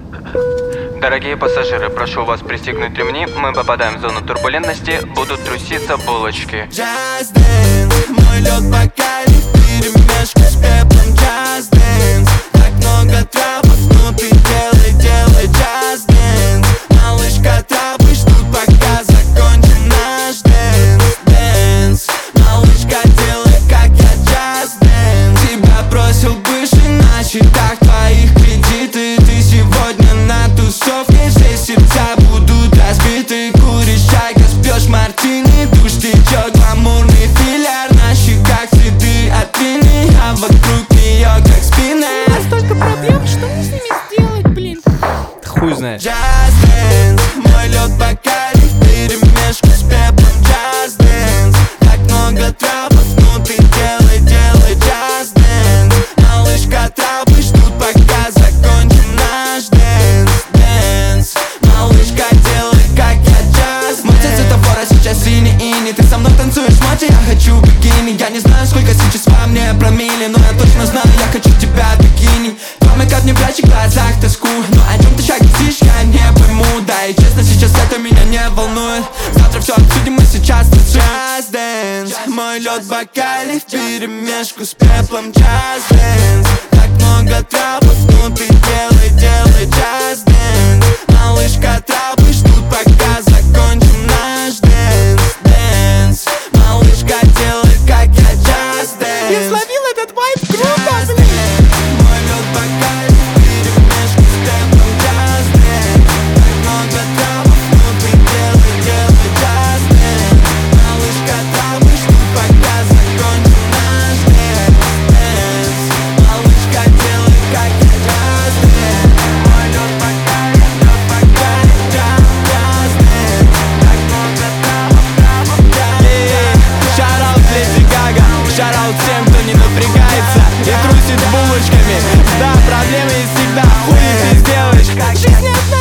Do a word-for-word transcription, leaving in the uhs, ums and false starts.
Дорогие пассажиры, прошу вас пристегнуть ремни. Мы попадаем в зону турбулентности. Будут труситься булочки. Just dance, мой лед бокале вперемешку с пеплом. Just dance, так много трабов, ну ты делай, делай. Just dance, малышка, трабы ждут, пока закончим наш dance. Dance, малышка, делай, как я. Just dance, тебя бросил бывший, на счетах твоих кредиты. Ты сегодня на тусовке, все сердца будут разбиты. Куришь чайка, спьешь мартини, душ течет, гламурный филяр. На щеках следы от линии, а вокруг нее как спина. Столько проблем, что мне с ними сделать, блин? Хуй знаешь. Just dance, мой лед бокале вперемешку с пеплом. Just dance, так много трабов, ну ты делай, делай. Just dance, малышка, трабы ждут, пока закончим наш dance. Dance, малышка, делай, как я. Just мой цвет светофора сейчас синий ини. Ты со мной танцуешь, мать, я хочу бикини. Я не знаю, сколько сейчас во мне промилле, но я точно знаю, я хочу тебя в бикини. Кроме как не прячь в глазах тоску, но о чем ты шагнешь, я не пойму. Да и честно, сейчас это меня не волнует. Завтра все обсудим, мы сейчас танцуем. Just dance, мой лед в бокале вперемешку с пеплом. Just dance, так много трабов, ну ты делай, делай. Just dance, малышка, трабы ждут, пока закончим наш dance. Dance, малышка, делай, как я. Just dance, Я словил этот вайб, круто, just блин. dance, мой лед в бокале вперемешку с пеплом. Just dance, так много трабов, ну ты делай, делай. Just dance, малышка, трабы ждут, пока закончим наш dance. Dance, малышка, делай, как я. Just dance, мой лед в бокале, лед в бокале. Just, just dance, так много трабов, трабов, трабов. Шараут Леди Гага, шараут всем, кто не напрягается и трусит булочками. Да, проблемы есть всегда, хуй ты сделаешь. Жизнь одна,